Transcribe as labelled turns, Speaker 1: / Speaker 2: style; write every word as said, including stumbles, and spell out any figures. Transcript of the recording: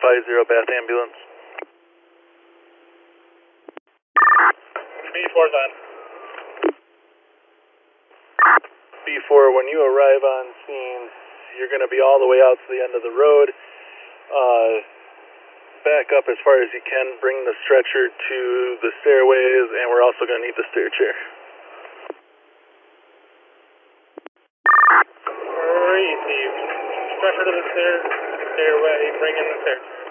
Speaker 1: five zero Bath Ambulance.
Speaker 2: B four's on.
Speaker 1: B four, when you arrive on scene, you're going to be all the way out to the end of the road. Uh, back up as far as you can, bring the stretcher to the stairways, and we're also going to need the stair chair.
Speaker 2: Receive. Stretcher to the stair, stairway, bring in the stair chair.